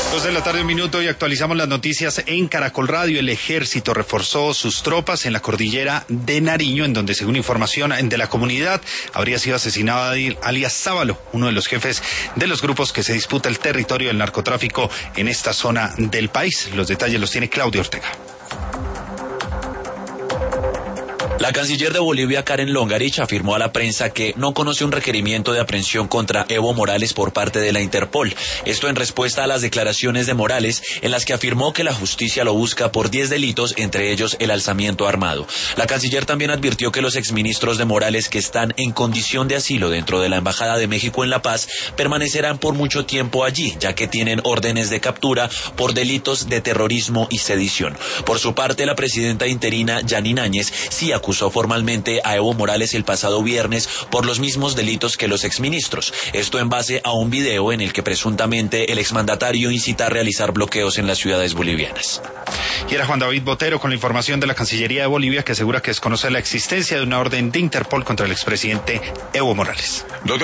2:00 p.m, y actualizamos las noticias en Caracol Radio. El ejército reforzó sus tropas en la cordillera de Nariño, en donde, según información de la comunidad, habría sido asesinado alias Sábalo, uno de los jefes de los grupos que se disputa el territorio del narcotráfico en esta zona del país. Los detalles los tiene Claudio Ortega. La canciller de Bolivia, Karen Longarich, afirmó a la prensa que no conoce un requerimiento de aprehensión contra Evo Morales por parte de la Interpol. Esto en respuesta a las declaraciones de Morales, en las que afirmó que la justicia lo busca por 10 delitos, entre ellos el alzamiento armado. La canciller también advirtió que los exministros de Morales que están en condición de asilo dentro de la Embajada de México en La Paz permanecerán por mucho tiempo allí, ya que tienen órdenes de captura por delitos de terrorismo y sedición. Por su parte, la presidenta interina, Yanine Áñez, sí acusó formalmente a Evo Morales el pasado viernes por los mismos delitos que los exministros. Esto en base a un video en el que presuntamente el exmandatario incita a realizar bloqueos en las ciudades bolivianas. Y era Juan David Botero con la información de la Cancillería de Bolivia, que asegura que desconoce la existencia de una orden de Interpol contra el expresidente Evo Morales.